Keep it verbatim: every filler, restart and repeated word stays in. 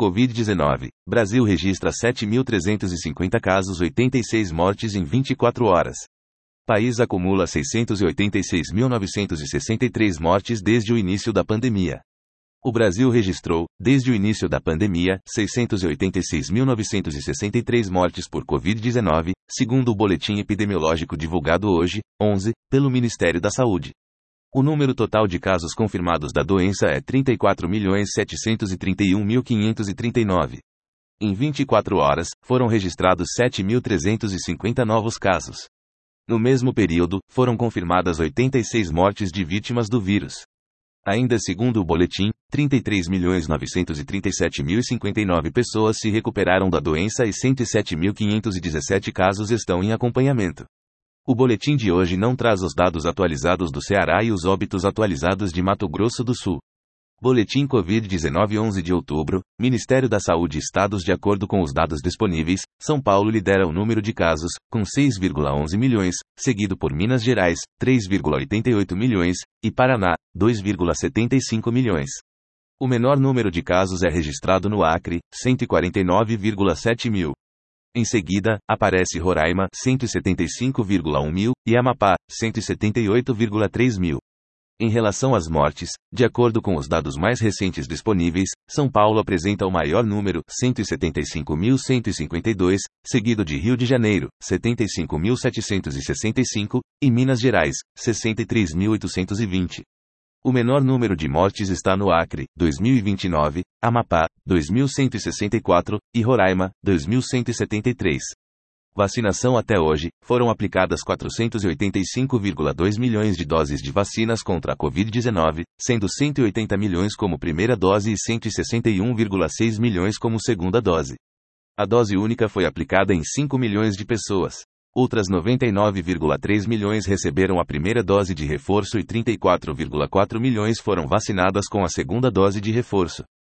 covid dezenove. Brasil registra sete mil trezentos e cinquenta casos, oitenta e seis mortes em vinte e quatro horas. País acumula seiscentos e oitenta e seis mil novecentos e sessenta e três mortes desde o início da pandemia. O Brasil registrou, desde o início da pandemia, seiscentos e oitenta e seis mil novecentos e sessenta e três mortes por covid dezenove, segundo o boletim epidemiológico divulgado hoje, onze, pelo Ministério da Saúde. O número total de casos confirmados da doença é trinta e quatro milhões setecentos e trinta e um mil quinhentos e trinta e nove. Em vinte e quatro horas, foram registrados sete mil trezentos e cinquenta novos casos. No mesmo período, foram confirmadas oitenta e seis mortes de vítimas do vírus. Ainda segundo o boletim, trinta e três milhões novecentos e trinta e sete mil e cinquenta e nove pessoas se recuperaram da doença e cento e sete mil quinhentos e dezessete casos estão em acompanhamento. O boletim de hoje não traz os dados atualizados do Ceará e os óbitos atualizados de Mato Grosso do Sul. Boletim covid dezenove onze de outubro, Ministério da Saúde Estados. De acordo com os dados disponíveis, São Paulo lidera o número de casos, com seis vírgula onze milhões, seguido por Minas Gerais, três vírgula oitenta e oito milhões, e Paraná, dois vírgula setenta e cinco milhões. O menor número de casos é registrado no Acre, cento e quarenta e nove vírgula sete mil. Em seguida, aparece Roraima, cento e setenta e cinco vírgula um mil, e Amapá, cento e setenta e oito vírgula três mil. Em relação às mortes, de acordo com os dados mais recentes disponíveis, São Paulo apresenta o maior número, cento e setenta e cinco mil cento e cinquenta e dois, seguido de Rio de Janeiro, setenta e cinco mil setecentos e sessenta e cinco, e Minas Gerais, sessenta e três mil oitocentos e vinte. O menor número de mortes está no Acre, dois mil e vinte e nove, Amapá, dois mil cento e sessenta e quatro, e Roraima, dois mil cento e setenta e três. Vacinação até hoje, foram aplicadas quatrocentos e oitenta e cinco vírgula dois milhões de doses de vacinas contra a covid dezenove, sendo cento e oitenta milhões como primeira dose e cento e sessenta e um vírgula seis milhões como segunda dose. A dose única foi aplicada em cinco milhões de pessoas. Outras noventa e nove vírgula três milhões receberam a primeira dose de reforço e trinta e quatro vírgula quatro milhões foram vacinadas com a segunda dose de reforço.